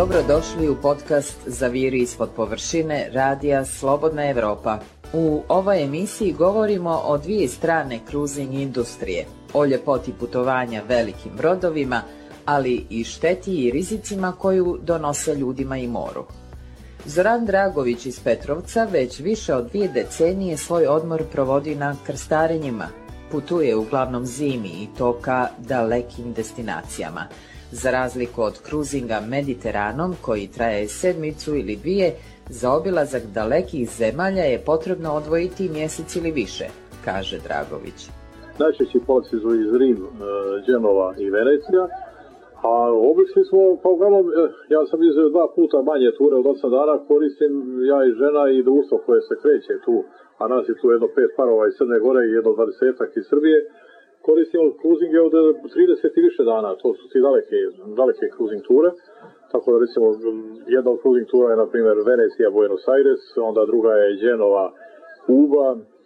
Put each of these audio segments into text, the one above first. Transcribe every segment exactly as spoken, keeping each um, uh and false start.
Dobrodošli u podcast Zaviri ispod površine radija Slobodna Evropa. U ovoj emisiji govorimo o dvije strane cruising industrije, o ljepoti putovanja velikim brodovima, ali i šteti i rizicima koju donose ljudima i moru. Zoran Dragović iz Petrovca već više od dvije decenije svoj odmor provodi na krstarenjima. Putuje uglavnom zimi i to ka dalekim destinacijama. Za razliku od kruzinga Mediteranom, koji traje sedmicu ili dvije, za obilazak dalekih zemalja je potrebno odvojiti mjesec ili više, kaže Dragović. Najčešći poleti su iz Rim, Genova i Venecija, a obišli smo, pa uglavnom, ja sam izveo dva puta manje ture od osam dana, koristim ja i žena i društvo koje se kreće tu, a nas je tu jedno pet parova iz Crne Gore i jedno dvadesetak iz Srbije. Koristimo cruisinge od trideset i više dana, to su ti daleke, daleke cruising ture, tako da recimo jedna od cruising tura je na primjer Venecija, Buenos Aires, onda druga je Genova, Kuba,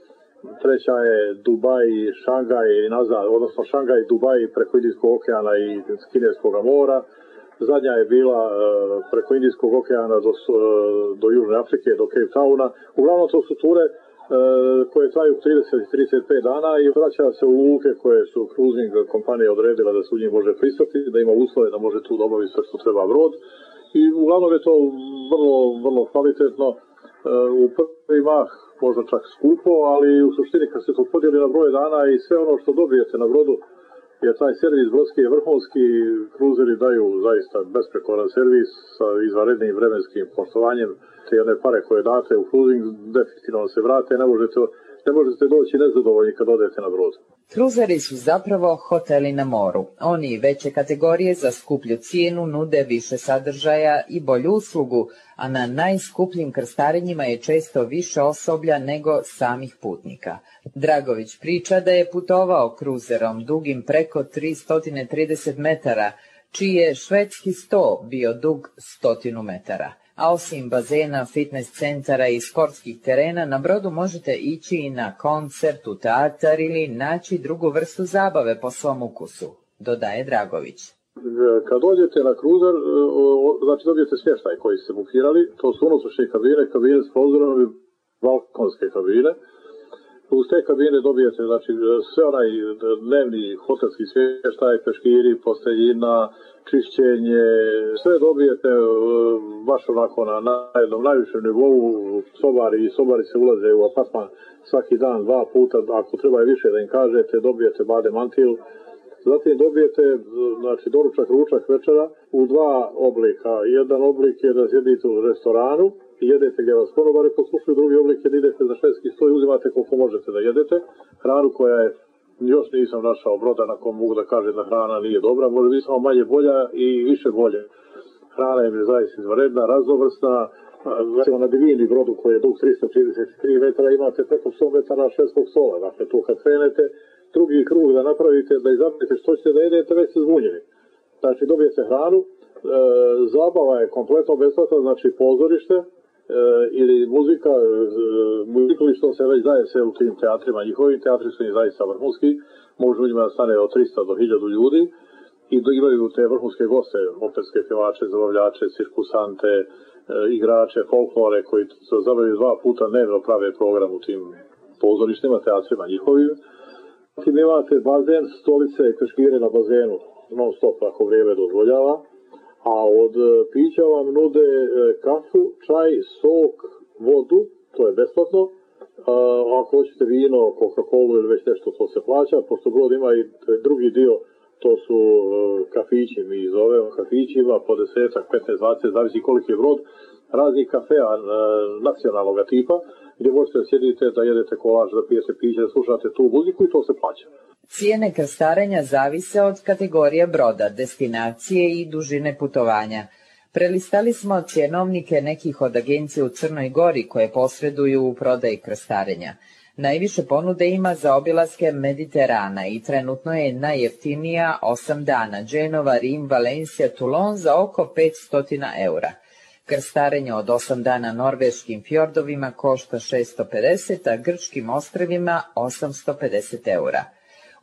treća je Dubaj, Šangaj i nazad, odnosno Šangaj i Dubaj preko Indijskog okeana i Kineskog mora, zadnja je bila preko Indijskog okeana do, do Južne Afrike, do Cape Towna, uglavnom to su ture koje traju trideset do trideset pet dana i vraća se u luke koje su cruising kompanije odredila da se u njih može pristati, da ima uslove da može tu dobaviti sve što treba brod i uglavnom je to vrlo, vrlo kvalitetno, u prvi mah možda čak skupo, ali u suštini kad se to podijeli na broj dana i sve ono što dobijete na brodu, jer taj servis brodski je vrhunski, kruzeri daju zaista besprekoran servis sa izvanrednim vremenskim poštovanjem, te jedne pare koje date u cruising definitivno se vrate, ne možete, ne možete doći nezadovoljni kad odete na brod. Kruzeri su zapravo hoteli na moru. Oni veće kategorije za skuplju cijenu nude više sadržaja i bolju uslugu, a na najskupljim krstarenjima je često više osoblja nego samih putnika. Dragović priča da je putovao kruzerom dugim preko tristo trideset metara, čiji je švedski sto bio dug stotinu metara. A osim bazena, fitness centara i sportskih terena, na brodu možete ići i na koncert, u teatar ili naći drugu vrstu zabave po svom ukusu, dodaje Dragović. Kad dođete na kruzer, znači dobijete smještaj koji ste bukirali, to su unutrašnje kabine, kabine s prozorom i balkonske kabine. Uz te kabine dobijete znači, sve onaj dnevni hotelski smještaj, peškiri, posteljina, čišćenje, sve dobijete baš onako na, na jednom najvišem nivou, sobari i sobari se ulaze u apartman svaki dan, dva puta, ako treba i više da im kažete, dobijete bade mantil. Zatim dobijete znači, doručak, ručak, večera u dva oblika. Jedan oblik je da sjedite u restoranu i jedete gdje vas konobari poslušaju, drugi oblik je da idete za švedski sto i uzimate koliko možete da jedete. Hranu koja je, još nisam našao broda na kom mogu da kažem da hrana nije dobra, može biti samo manje bolja i više bolje. Hrana je zaista izvanredna, raznovrsna. Recimo na Divini brodu koji je dug tristo trideset tri metara imate preko sto metara švedskog stola. Dakle, tu kad krenete, drugi krug da napravite, da izaberete što ćete da jedete, već ste zbunjeni. Znači, dobijete hranu, e, zabava je kompletno besplatna, znači pozorište, e, ili muzika, e, muzikalištom se već daje se u tim teatrima, njihovim teatri su im zaista vrhunski, može u njima da stane od trista do hiljadu ljudi i imaju te vrhunske goste, operske pjevače, zabavljače, cirkusante, e, igrače, folklore koji se zabavljaju dva puta dnevno prave program u tim pozorištima, teatrima njihovim. Zatim imate bazen, stolice i peškire na bazenu, non stop ako vrijeme dozvoljava, a od pića vam nude kafu, čaj, sok, vodu, to je besplatno. Ako hoćete vino, Coca-Colu ili već nešto, to se plaća, pošto brod ima i drugi dio, to su kafići, mi zovemo kafićima, po desetak, petnaest, dvadeset, zavisi koliki je brod, raznih kafea nacionalnog tipa, gdje možete sjediti da jedete kolač, da pijete piće, da slušate tu muziku i to se plaća. Cijene krstarenja zavise od kategorije broda, destinacije i dužine putovanja. Prelistali smo cjenovnike nekih od agencija u Crnoj Gori koje posreduju u prodaji krstarenja. Najviše ponude ima za obilaske Mediterana i trenutno je najjeftinija osam dana Genova, Rim, Valencija, Toulon za oko petsto eura. Krstarenje od osam dana norveškim fjordovima košta šesto pedeset, a grčkim ostrvima osamsto pedeset eura.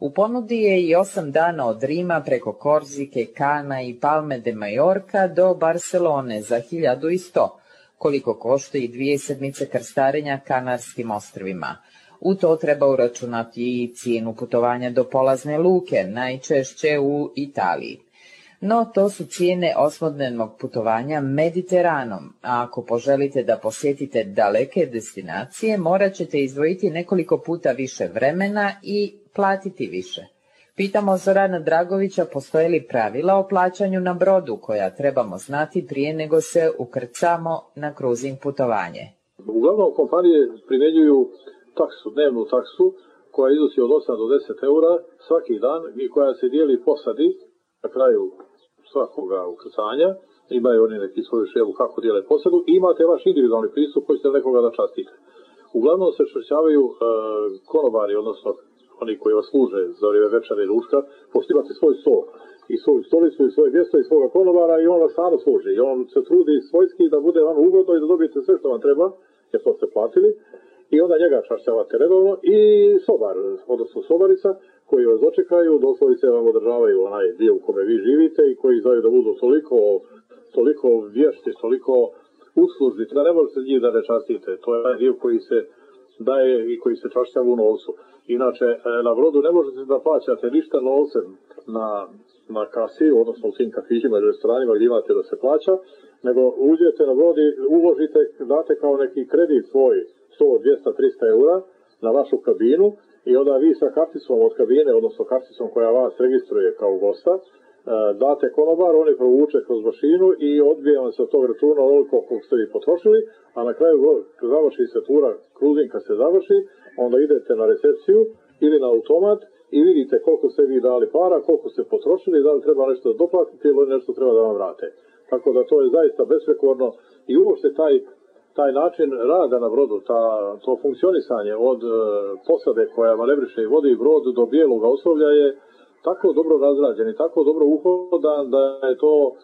U ponudi je i osam dana od Rima preko Korzike, Kana i Palme de Majorka do Barcelone za hiljadu i sto, koliko košta i dvije sedmice krstarenja Kanarskim ostrvima. U to treba uračunati i cijenu putovanja do polazne luke, najčešće u Italiji. No, to su cijene osmodnevnog putovanja Mediteranom, a ako poželite da posjetite daleke destinacije, morat ćete izdvojiti nekoliko puta više vremena i platiti više. Pitamo Zorana Dragovića postoje li pravila o plaćanju na brodu koja trebamo znati prije nego se ukrcamo na kruzing putovanje. Uglavnom kompanije primjenjuju taksu, dnevnu taksu koja iznosi od osam do deset eura svaki dan i koja se dijeli posadi na kraju svakoga ukrcanja. Imaju oni neki svoju šemu kako dijele posadu i imate vaš individualni pristup koji ćete nekoga da častite. Uglavnom se čvršćavaju e, konobari, odnosno oni koji vas služe za vrijeme večera i ručka, pošto imate svoj stol i svoju stolicu i svoje mjesto i svoga konobara i on vas stvarno služi. I on se trudi svojski da bude vam ugodno i da dobijete sve što vam treba, jer to ste platili. I onda njega čašćavate redovno i sobar, odnosno sobarica, koji vas dočekaju, doslovice vam održavaju onaj dio u kome vi živite i koji znaju da budu toliko, toliko vješti, toliko uslužni, da ne možete njih da ne častite. To je taj dio koji se daje i koji se čašćava u novcu. Inače, na brodu ne možete da plaćate ništa novcem na, na kasi, odnosno u tim kafićima i restoranima gdje imate da se plaća, nego uđete na brod i uložite, date kao neki kredit svoj sto, dvjesto, trista eura na vašu kabinu i onda vi sa karticom od kabine, odnosno karticom koja vas registruje kao gosta, date konobar, oni provuče kroz mašinu i odbije vam se od tog računa onoliko koliko ste vi potrošili, a na kraju završi se tura, kruzing kad se završi, onda idete na recepciju ili na automat i vidite koliko ste vi dali para, koliko ste potrošili, da li treba nešto da doplatite ili nešto treba da vam vrate. Tako da to je zaista besprekorno i uopšte taj taj način rada na brodu, ta, to funkcionisanje od e, posade koja manevriše i vodi brod do bijelog osoblja je tako dobro razrađen i tako dobro uhodan da je to, e,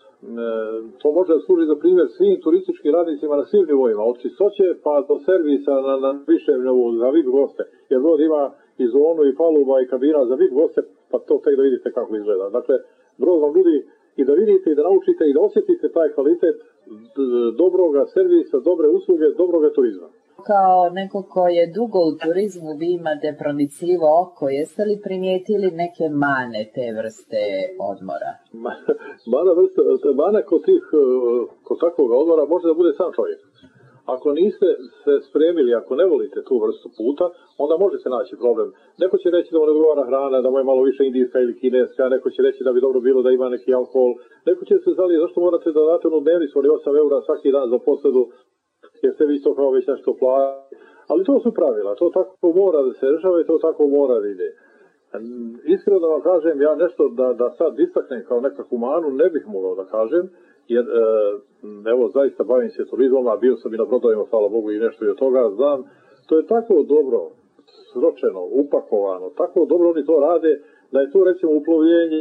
to može da služi za primjer svim turističkim radnicima na svim nivoima, od čistoće pa do servisa na, na višem nivou za V I P goste, jer brod ima i zonu i paluba i kabina za V I P goste, pa to tek da vidite kako izgleda. Dakle, brod vam nudi i da vidite i da naučite i da osjetite taj kvalitet dobroga servisa, dobre usluge, dobroga turizma. Kao neko ko je dugo u turizmu, vi imate pronicljivo oko, jeste li primijetili neke mane te vrste odmora? Mana vrsta, mana kod, tih, kod takvog odmora može da bude sam čovjek. Ako niste se spremili, ako ne volite tu vrstu puta, onda može se naći problem. Neko će reći da mu ne odgovara hrana, da mu je malo više indijska ili kineska, neko će reći da bi dobro bilo da ima neki alkohol, neko će se zali zašto morate da date onu dnevnicu od osam eura svaki dan za posadu, jer ste vi to kao već nešto platili. Ali to su pravila, to tako mora da se rešava i to tako mora da ide. Iskreno da vam kažem, ja nešto da, da sad istaknem kao nekakvu manu ne bih mogao da kažem, jer e, evo zaista bavim se turizmom, a bio sam i na brodovima, hvala Bogu i nešto i od toga znam, to je tako dobro sročeno, upakovano, tako dobro oni to rade, da je tu recimo uplovljenje,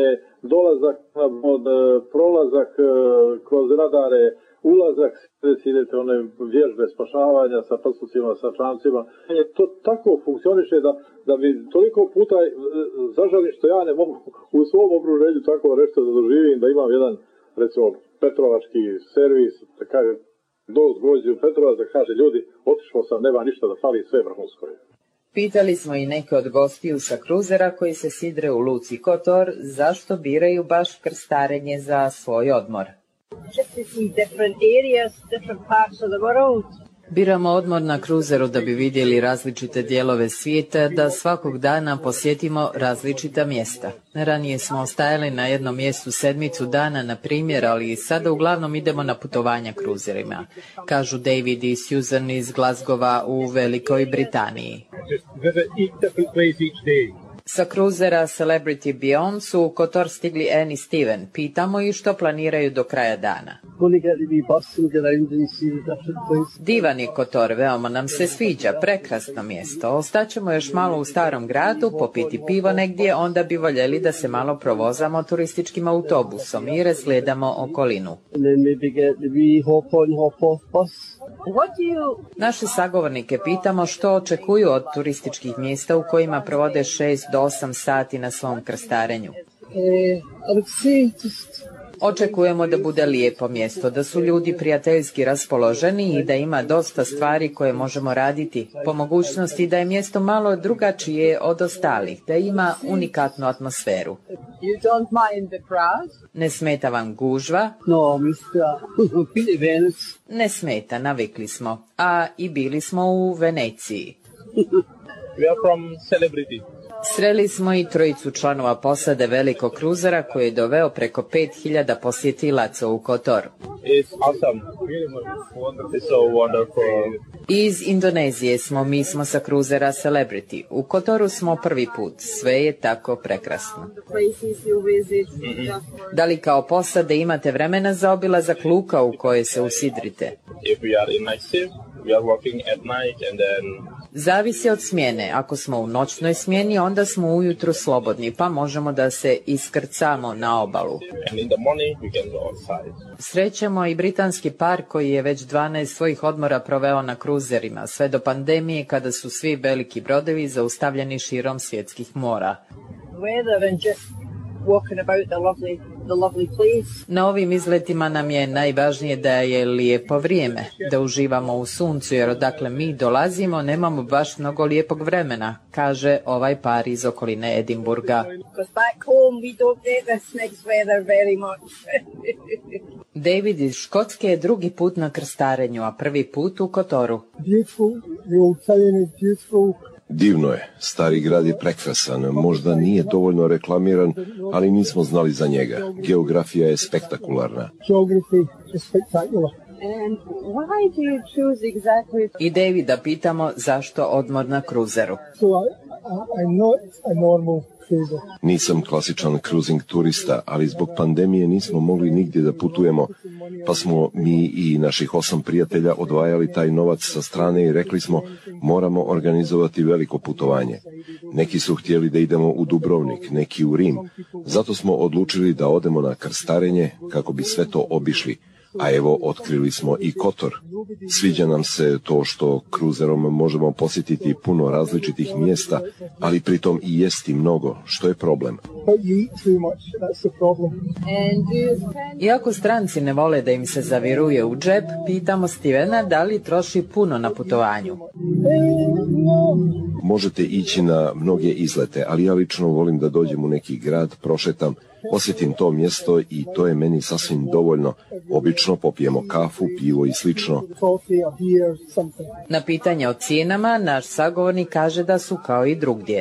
dolazak na brod, prolazak e, kroz radare, ulazak, idete one vježbe spašavanja sa pasucima, sa čamcima, to tako funkcioniše da, da bi toliko puta e, zažalim što ja ne mogu u svom okruženju tako nešto da doživim, da imam jedan recimo petrovački servis, da kaže, doz gođe u Petrovac, da kaže ljudi, otišao sam, nema ništa da fali, sve vrhunsko je. Pitali smo i neke od gostiju sa kruzera koji se sidre u luci Kotor, zašto biraju baš krstarenje za svoj odmor. Biramo odmor na kruzeru da bi vidjeli različite dijelove svijeta, da svakog dana posjetimo različita mjesta. Ranije smo ostajali na jednom mjestu sedmicu dana, na primjer, ali sada uglavnom idemo na putovanja kruzerima, kažu David i Susan iz Glasgowa u Velikoj Britaniji. Sa kruzera Celebrity Beyond su u Kotor stigli Anne i Steven. Pitamo ih što planiraju do kraja dana. Divan je Kotor, veoma nam se sviđa, prekrasno mjesto. Ostaćemo još malo u starom gradu, popiti pivo negdje, onda bi voljeli da se malo provozamo turističkim autobusom i razgledamo okolinu. Naše sagovornike pitamo što očekuju od turističkih mjesta u kojima provode šest do osam sati na svom krstarenju. Očekujemo da bude lijepo mjesto, da su ljudi prijateljski raspoloženi i da ima dosta stvari koje možemo raditi. Po mogućnosti da je mjesto malo drugačije od ostalih, da ima unikatnu atmosferu. Ne smeta vam gužva? Ne smeta, navikli smo. A i bili smo u Veneciji. We are from Celebrity. Sreli smo i trojicu članova posade velikog kruzera koji je doveo preko pet hiljada posjetilaca u Kotor. It's awesome. It's so wonderful. Iz Indonezije smo, mi smo sa kruzera Celebrity. U Kotoru smo prvi put, sve je tako prekrasno. Da li kao posade imate vremena za obilazak luka u koje se usidrite? If we are in night shift, we are working at night and then Zavisi od smjene. Ako smo u noćnoj smjeni, onda smo ujutro slobodni, pa možemo da se iskrcamo na obalu. and in the morning we can go outside. Srećemo i britanski par koji je već dvanaest svojih odmora proveo na kruzerima, sve do pandemije kada su svi veliki brodovi zaustavljeni širom svjetskih mora. Na ovim izletima nam je najvažnije da je lijepo vrijeme, da uživamo u suncu, jer odakle mi dolazimo nemamo baš mnogo lijepog vremena, kaže ovaj par iz okoline Edinburga. David iz Škotske je drugi put na krstarenju, a prvi put u Kotoru. Divno je, stari grad je prekrasan, možda nije dovoljno reklamiran, ali nismo znali za njega. Geografija je spektakularna. I Davida pitamo zašto odmor na kruzeru. Nisam klasičan cruising turista, ali zbog pandemije nismo mogli nigdje da putujemo, pa smo mi i naših osam prijatelja odvajali taj novac sa strane i rekli smo moramo organizovati veliko putovanje. Neki su htjeli da idemo u Dubrovnik, neki u Rim, zato smo odlučili da odemo na krstarenje kako bi sve to obišli. A evo, otkrili smo i Kotor. Sviđa nam se to što kruzerom možemo posjetiti puno različitih mjesta, ali pritom i jesti mnogo, što je problem. Iako stranci ne vole da im se zaviruje u džep, pitamo Stevena da li troši puno na putovanju. Možete ići na mnoge izlete, ali ja lično volim da dođem u neki grad, prošetam, posjetim to mjesto i to je meni sasvim dovoljno. Obično popijemo kafu, pivo i slično. Na pitanje o cijenama, naš sagovornik kaže da su kao i drugdje.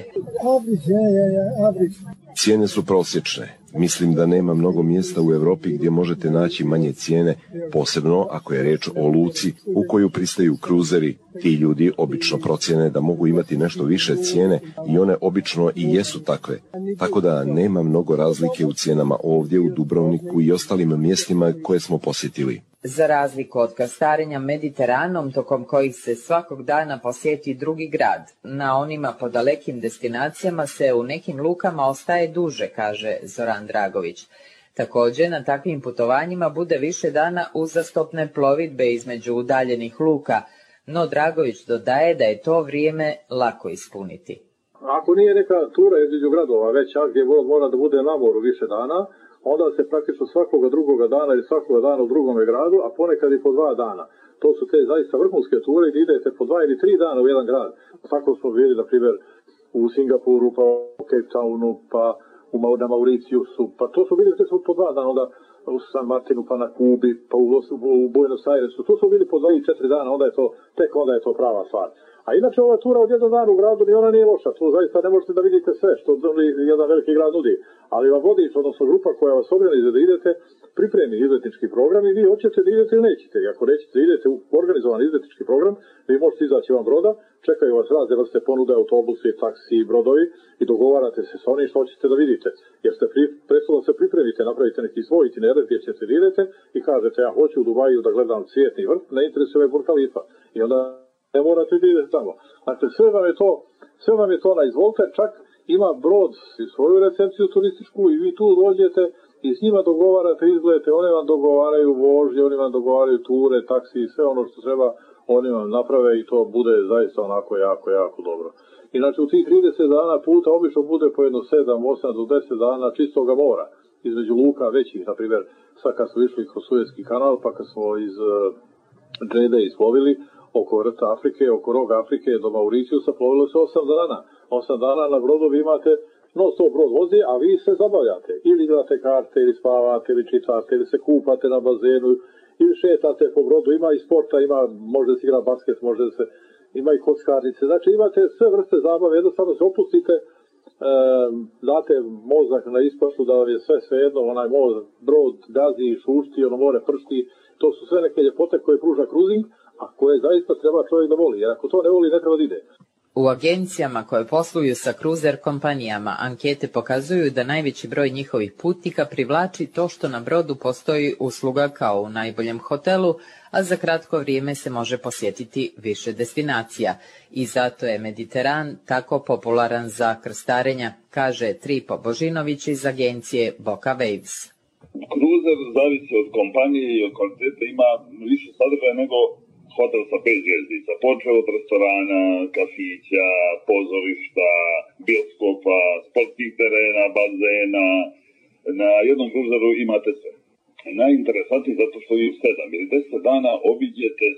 Cijene su prosječne. Mislim da nema mnogo mjesta u Europi gdje možete naći manje cijene, posebno ako je riječ o luci u koju pristaju kruzeri. Ti ljudi obično procjene da mogu imati nešto više cijene i one obično i jesu takve. Tako da nema mnogo razlike u cijenama ovdje u Dubrovniku i ostalim mjestima koje smo posjetili. Za razliku od krstarenja Mediteranom, tokom kojih se svakog dana posjeti drugi grad, na onima po dalekim destinacijama se u nekim lukama ostaje duže, kaže Zoran Dragović. Također, na takvim putovanjima bude više dana uzastopne plovidbe između udaljenih luka, no Dragović dodaje da je to vrijeme lako ispuniti. Ako nije neka tura između gradova veća gdje mora da bude na moru više dana, onda se praktično svakoga drugoga dana ili svakoga dana u drugome gradu, a ponekad i po dva dana. To su te zaista vrhunske ture gdje idete po dva ili tri dana u jedan grad. Tako smo bili, na primjer, u Singapuru, pa u Cape Townu, pa u na Mauriciusu, pa to su bili po dva dana, onda u San Martinu, pa na Kubi, pa u, u Buenos Airesu. To su bili po dva ili četiri dana, onda je to, tek onda je to prava stvar. A inače ova tura od jednog dana u gradu ni ona nije loša, tu zaista ne možete da vidite sve što jedan veliki grad nudi, ali vam vodič, odnosno grupa koja vas organizuje da idete, pripremi izletnički program i vi hoćete da idete ili nećete. I ako nećete da idete u organizovan izletnički program, vi možete izaći van broda, čekaju vas razne vrste ponude, autobusi, taksi, brodovi i dogovarate se sa onim što hoćete da vidite. Jer ste pri, prethodno se pripremite, napravite neki svoj itinerar gdje ćete da idete i kažete ja hoću u Dubaju da gledam cvijetni vrt, ne interesuje me Burj Khalifa. I onda ne morate da idete tamo. Dakle, sve vam je to, sve vam je to na izvolite, čak ima brod i svoju recepciju turističku i vi tu dođete i s njima dogovarate izglete, oni vam dogovaraju vožnje, oni vam dogovaraju ture, taksi i sve ono što treba oni vam naprave i to bude zaista onako jako, jako dobro. Inače, u tih trideset dana puta obično bude po jedno sedam, osam do deset dana čistoga mora, između luka većih, na primjer, sad kad smo išli kroz Suezki kanal, pa kad smo iz uh, Džede isplovili, oko vrta Afrike, oko roga Afrike do Mauricijusa, plovilo se osam dana. osam dana na brodovi imate, no sto brod vozi, a vi se zabavljate. Ili igrate karte, ili spavate, ili čitate, ili se kupate na bazenu, ili šetate po brodu. Ima i sporta, ima, može se igra basket, može se, ima i kockarnice. Znači imate sve vrste zabave, jednostavno se opustite, e, date mozak na ispašu da vam je sve svejedno, onaj mozak, brod gazi, šušti, ono more pršti. To su sve neke ljepote koje pruža kruzing, a koje zaista treba čovjek da voli, jer ako to ne voli, ne treba da ide. U agencijama koje posluju sa kruzer kompanijama ankete pokazuju da najveći broj njihovih putnika privlači to što na brodu postoji usluga kao u najboljem hotelu, a za kratko vrijeme se može posjetiti više destinacija. I zato je Mediteran tako popularan za krstarenja, kaže Tripo Božinović iz agencije Boka Waves. Kruzer zavisi od kompanije i od kvalitete, ima više sadržaja nego hotel sa pet zvjezdica. Počeo od restorana, kafića, pozorišta, bioskopa, sportskih terena, bazena. Na jednom kruzeru imate sve. Najinteresantnije zato što vi u sedam ili deset dana obiđete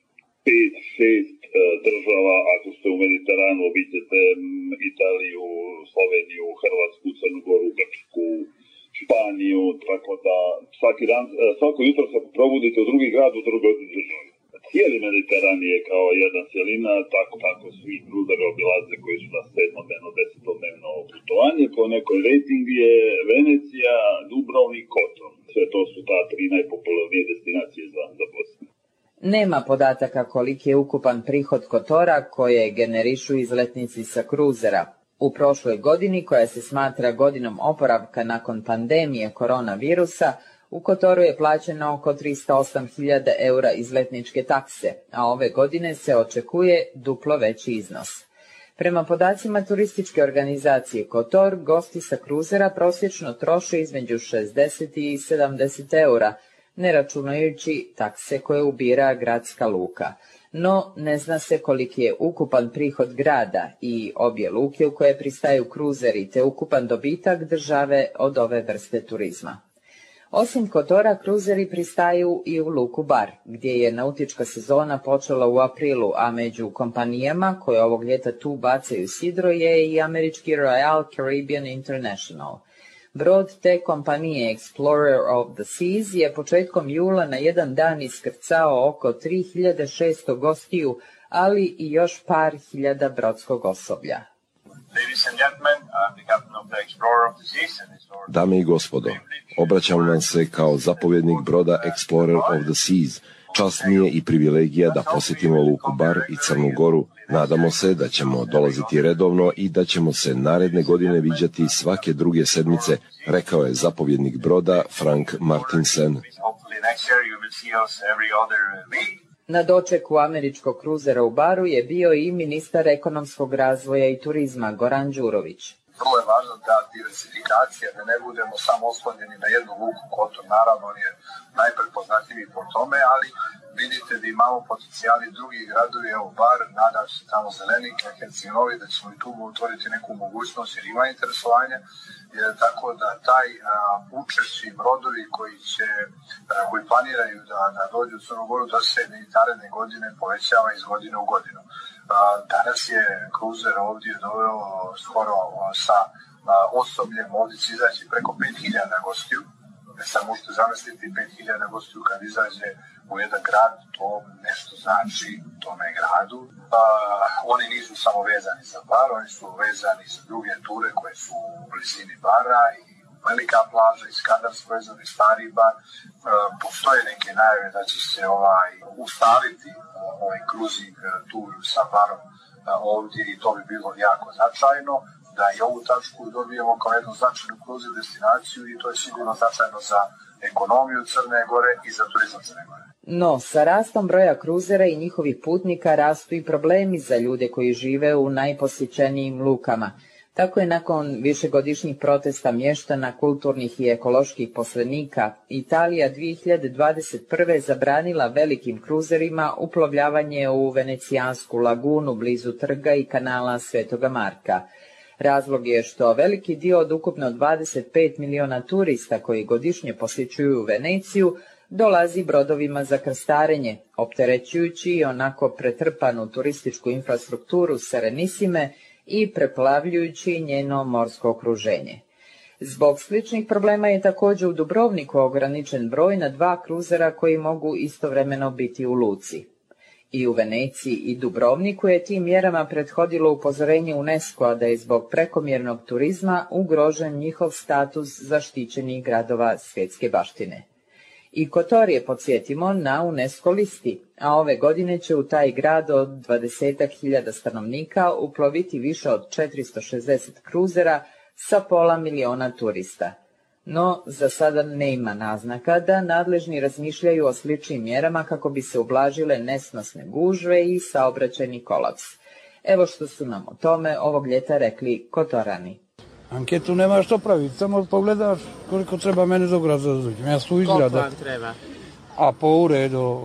pet, šest država. Ako ste u Mediteranu, obiđete Italiju, Sloveniju, Hrvatsku, Crnu Goru, Grčku, Španiju, tako da svaki dan, svako jutro se probudite u drugi grad, u drugoj državi. Cijeli Mediteran je kao jedna cijelina, tako tako svi kruzeri obilaze koji su na sedmodnevno, desetodnevno putovanje. Po nekoj rating je Venecija, Dubrovnik, Kotor. Sve to su ta tri najpopularnije destinacije za, za Bosnu. Nema podataka koliki je ukupan prihod Kotora koje generišu izletnici sa kruzera. U prošloj godini, koja se smatra godinom oporavka nakon pandemije koronavirusa, u Kotoru je plaćeno oko tristo osam hiljada eura izletničke takse, a ove godine se očekuje duplo veći iznos. Prema podacima turističke organizacije Kotor, gosti sa kruzera prosječno troše između šezdeset i sedamdeset eura, ne računajući takse koje ubira gradska luka. No, ne zna se koliki je ukupan prihod grada i obje luke u koje pristaju kruzeri te ukupan dobitak države od ove vrste turizma. Osim Kotora, kruzeri pristaju i u luku Bar, gdje je nautička sezona počela u aprilu, a među kompanijama koje ovog ljeta tu bacaju sidro je i američki Royal Caribbean International. Brod te kompanije Explorer of the Seas je početkom jula na jedan dan iskrcao oko tri hiljade šesto gostiju, ali i još par hiljada brodskog osoblja. Dame i gospodo, obraćam vam se kao zapovjednik broda Explorer of the Seas. Čast mi je i privilegija da posjetimo luku Bar i Crnu Goru. Nadamo se da ćemo dolaziti redovno i da ćemo se naredne godine viđati svake druge sedmice, rekao je zapovjednik broda Frank Martinsen. Na dočeku američkog kruzera u Baru je bio i ministar ekonomskog razvoja i turizma Goran Đurović. Vrlo je važno da diversifikacija, da ne budemo samo oslonjeni na jednu luku. Kotor naravno on je najprepoznatljiviji po tome, ali vidite da imamo potencijali drugih gradovi, evo Bar, nadam se tamo Zelenik, Herceg-Novi, da ćemo i tu otvoriti neku mogućnost jer ima interesovanja, jer tako da taj a, učešći brodovi koji će, a, koji planiraju da, da dođu u Crnu Goru, da se i naredne godine povećava iz godine u godinu. A, danas je kruzer ovdje doveo skoro a, sa a, osobljem, ovdje će izaći preko pet hiljada gostiju. Ne samo možete zamisliti pet hiljada gostiju kad izađe u jedan grad, to nešto znači tome gradu. A, oni nisu samo vezani za Bar, oni su vezani za druge ture koje su u blizini Bara i Velika plaža i Skadarsko jezero i Stari Bar. A, postoje neke najave da će se ovaj ustaliti ovaj cruising tur sa Barom a, ovdje i to bi bilo jako značajno. Da i ovu tačku dobijemo kao jednu značajnu cruise destinaciju i to je sigurno značajno za ekonomiju Crne Gore i za turizam Crne Gore. No, sa rastom broja kruzera i njihovih putnika rastu i problemi za ljude koji žive u najposjećenijim lukama. Tako je nakon višegodišnjih protesta mještana, kulturnih i ekoloških poslenika, Italija dvije hiljade dvadeset prve zabranila velikim kruzerima uplovljavanje u Venecijansku lagunu blizu trga i kanala Svetoga Marka. Razlog je što veliki dio od ukupno dvadeset pet miliona turista koji godišnje posjećuju Veneciju dolazi brodovima za krstarenje, opterećujući i onako pretrpanu turističku infrastrukturu Serenissime i preplavljujući njeno morsko okruženje. Zbog sličnih problema je također u Dubrovniku ograničen broj na dva kruzera koji mogu istovremeno biti u luci. I u Veneciji i Dubrovniku je tim mjerama prethodilo upozorenje UNESCO-a da je zbog prekomjernog turizma ugrožen njihov status zaštićenih gradova svjetske baštine. I Kotor je, podsjetimo, na UNESCO listi, a ove godine će u taj grad od dvadesetak hiljada stanovnika uploviti više od četiristo šezdeset kruzera sa pola miliona turista. No, za sada ne ima naznaka da nadležni razmišljaju o sličnim mjerama kako bi se ublažile nesnosne gužve i saobraćajni kolaps. Evo što su nam o tome ovog ljeta rekli Kotorani. Anketu nema što praviti, samo pogledaš koliko treba mene do grada da dođem. Ja su iz grada. Koliko vam treba? A po ure do,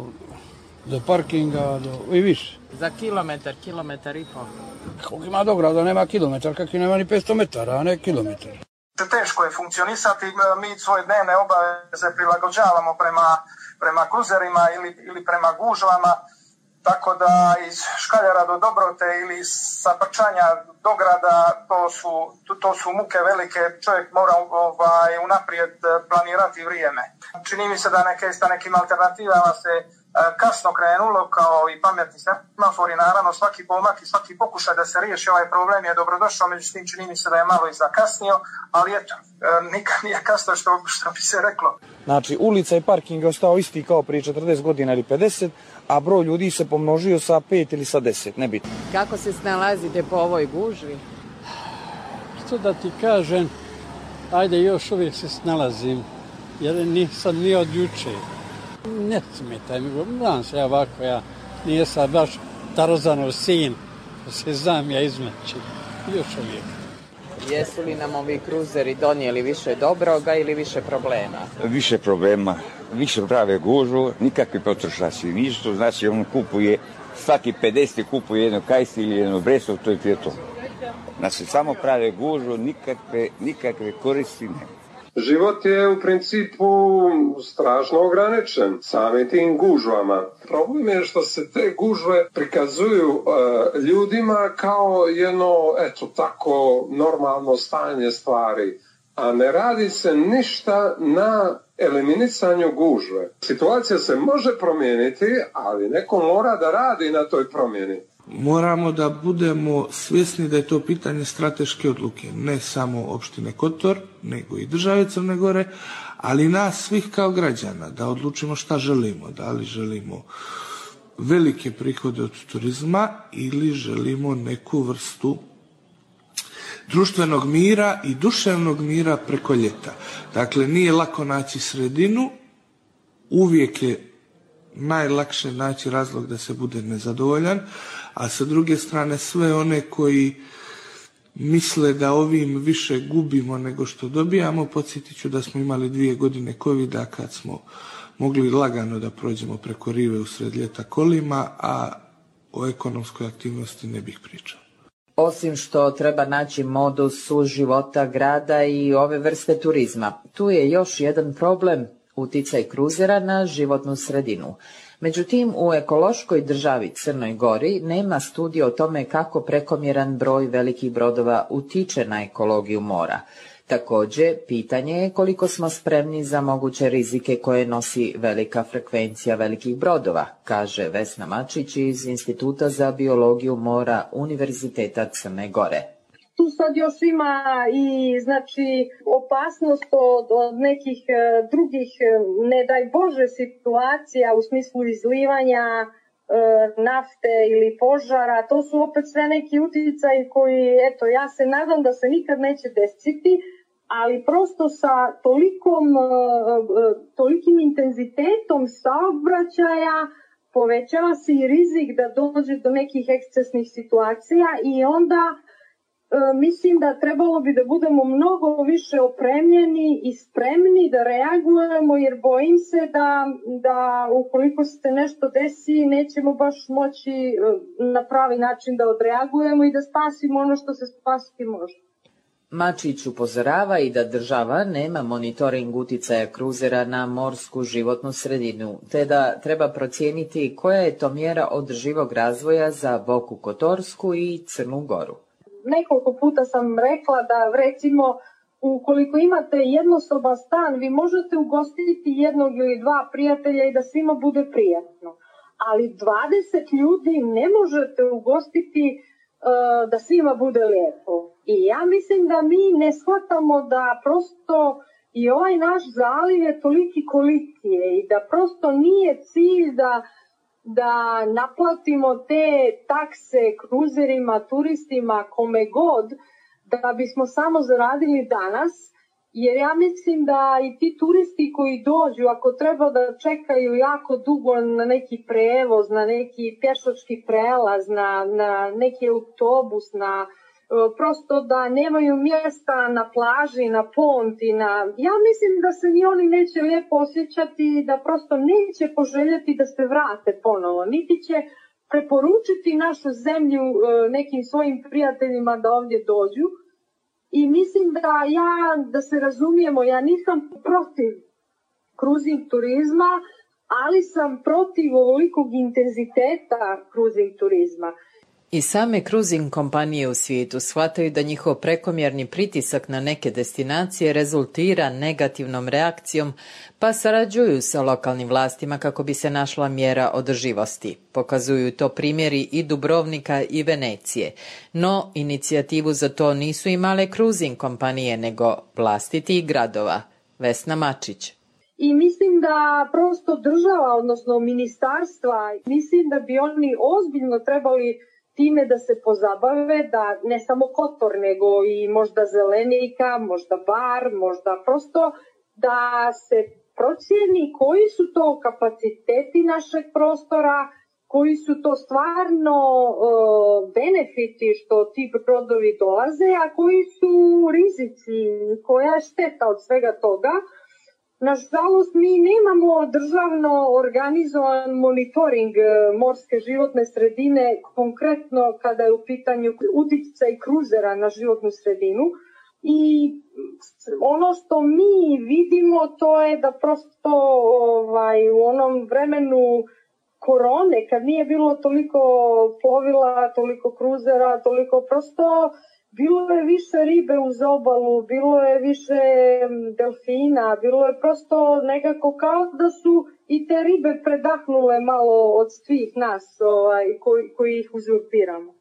do parkinga do, i više. Za kilometar, kilometar i pol. Koliko ima do grada, nema kilometar, kakvi nema ni petsto metara, a ne kilometar. Teško je funkcionisati, mi svoje dnevne obaveze prilagođavamo prema, prema kruzerima ili, ili prema gužvama, tako da iz Škaljara do Dobrote ili iz Saprčanja do grada to su, to su muke velike, čovjek mora ovaj, unaprijed planirati vrijeme. Čini mi se da neke, sa nekim alternativama se kasno krenulo kao i pametni semafori, naravno svaki pomak i svaki pokušaj da se riješi ovaj problem je dobrodošao, međutim čini mi se da je malo i zakasnio, ali eto, nikad nije kasno što, što bi se reklo. Znači ulica i parking je ostao isti kao prije četrdeset godina ili pedeset, a broj ljudi se pomnožio sa pet ili sa deset, nebitno. Kako se snalazite po ovoj gužvi? Što da ti kažem, ajde još uvijek se snalazim, jer nisam ni od juče. Ne smetaj mi, znam se ja ovako, ja nije sad baš Tarzanov sin, se znam ja izmeći, još uvijek. Jesu li nam ovi kruzeri donijeli više dobroga ili više problema? Više problema, više prave gužu, nikakvi potrošači nisu, znači on kupuje, svaki pedeset kupuje jedno kajsti ili jedno bresov, to je prije to. Znači samo prave gužu, nikakve, nikakve koristi nema. Život je u principu strašno ograničen samim tim gužvama. Problem je što se te gužve prikazuju uh, ljudima kao jedno, eto tako, normalno stanje stvari. A ne radi se ništa na eliminisanju gužve. Situacija se može promijeniti, ali neko mora da radi na toj promjeni. Moramo da budemo svjesni da je to pitanje strateške odluke, ne samo opštine Kotor, nego i države Crne Gore, ali nas svih kao građana, da odlučimo šta želimo, da li želimo velike prihode od turizma ili želimo neku vrstu društvenog mira i duševnog mira preko ljeta. Dakle, nije lako naći sredinu, uvijek je najlakše naći razlog da se bude nezadovoljan, a sa druge strane sve one koji misle da ovim više gubimo nego što dobijamo, podsjetit ću da smo imali dvije godine covida kad smo mogli lagano da prođemo preko rive usred ljeta kolima, a o ekonomskoj aktivnosti ne bih pričao. Osim što treba naći modus suživota grada i ove vrste turizma, tu je još jedan problem, uticaj kruzera na životnu sredinu. Međutim, u ekološkoj državi Crnoj Gori nema studija o tome kako prekomjeran broj velikih brodova utiče na ekologiju mora. Također, pitanje je koliko smo spremni za moguće rizike koje nosi velika frekvencija velikih brodova, kaže Vesna Mačić iz Instituta za biologiju mora Univerziteta Crne Gore. Tu sad još ima i znači opasnost od, od nekih e, drugih, e, ne daj Bože, situacija u smislu izlivanja e, nafte ili požara. To su opet sve neki utjecaji koji, eto, ja se nadam da se nikad neće desiti, ali prosto sa tolikom, e, tolikim intenzitetom saobraćaja povećava se i rizik da dođe do nekih ekscesnih situacija i onda mislim da trebalo bi da budemo mnogo više opremljeni i spremni da reagujemo, jer bojim se da, da ukoliko se nešto desi nećemo baš moći na pravi način da odreagujemo i da spasimo ono što se spasiti može. Mačić upozorava i da država nema monitoring uticaja kruzera na morsku životnu sredinu, te da treba procijeniti koja je to mjera održivog razvoja za Boku Kotorsku i Crnu Goru. Nekoliko puta sam rekla da, recimo, ukoliko imate jednosoban stan, vi možete ugostiti jednog ili dva prijatelja i da svima bude prijatno. Ali dvadeset ljudi ne možete ugostiti uh, da svima bude lijepo. I ja mislim da mi ne shvatamo da prosto i ovaj naš zaliv je toliki koliki je i da prosto nije cilj da da naplatimo te takse kruzerima, turistima, kome god, da bismo samo zaradili danas, jer ja mislim da i ti turisti koji dođu, ako treba da čekaju jako dugo na neki prevoz, na neki pješački prelaz, na, na neki autobus, na prosto da nemaju mjesta na plaži, na ponti, na... ja mislim da se ni oni neće lijepo osjećati, da prosto neće poželjeti da se vrate ponovo, niti će preporučiti našu zemlju nekim svojim prijateljima da ovdje dođu. I mislim da ja, da se razumijemo, ja nisam protiv kruzing turizma, ali sam protiv ovolikog intenziteta kruzing turizma. I same kruzing kompanije u svijetu shvataju da njihov prekomjerni pritisak na neke destinacije rezultira negativnom reakcijom, pa sarađuju sa lokalnim vlastima kako bi se našla mjera održivosti. Pokazuju to primjeri i Dubrovnika i Venecije. No, inicijativu za to nisu imale kruzing kompanije, nego vlastiti gradova. Vesna Mačić. I mislim da prosto država, odnosno ministarstva, mislim da bi oni ozbiljno trebali time da se pozabave, da ne samo Kotor, nego i možda Zelenika, možda Bar, možda prosto da se procijeni koji su to kapaciteti našeg prostora, koji su to stvarno uh, benefiti što ti brodovi dolaze, a koji su rizici, koja je šteta od svega toga. Nažalost, mi nemamo državno organizovan monitoring morske životne sredine, konkretno kada je u pitanju uticaj kruzera na životnu sredinu. I ono što mi vidimo, to je da prosto ovaj, u onom vremenu korone, kad nije bilo toliko plovila, toliko kruzera, toliko prosto... bilo je više ribe uz obalu, bilo je više delfina, bilo je prosto nekako kao da su i te ribe predahnule malo od svih nas ovaj, koji, koji ih uzurpiramo.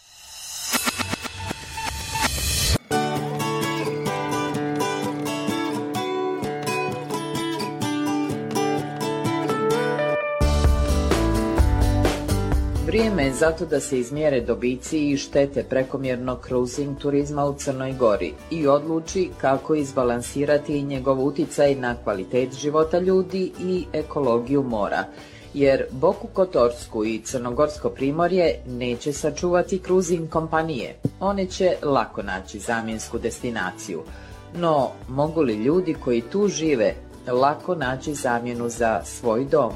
Vrijeme je zato da se izmjere dobici i štete prekomjernog kruzing turizma u Crnoj Gori i odluči kako izbalansirati njegov uticaj na kvalitet života ljudi i ekologiju mora. Jer Boku Kotorsku i Crnogorsko primorje neće sačuvati kruzing kompanije. One će lako naći zamjensku destinaciju. No, mogu li ljudi koji tu žive lako naći zamjenu za svoj dom?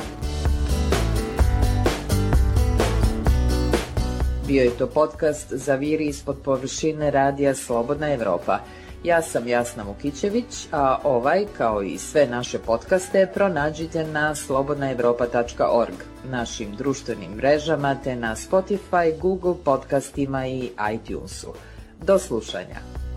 Bio je to podcast Zaviri ispod površine radija Slobodna Evropa. Ja sam Jasna Vukićević, a ovaj, kao i sve naše podcaste, pronađite na slobodna evropa tačka org, našim društvenim mrežama, te na Spotify, Google podcastima i iTunesu. Do slušanja.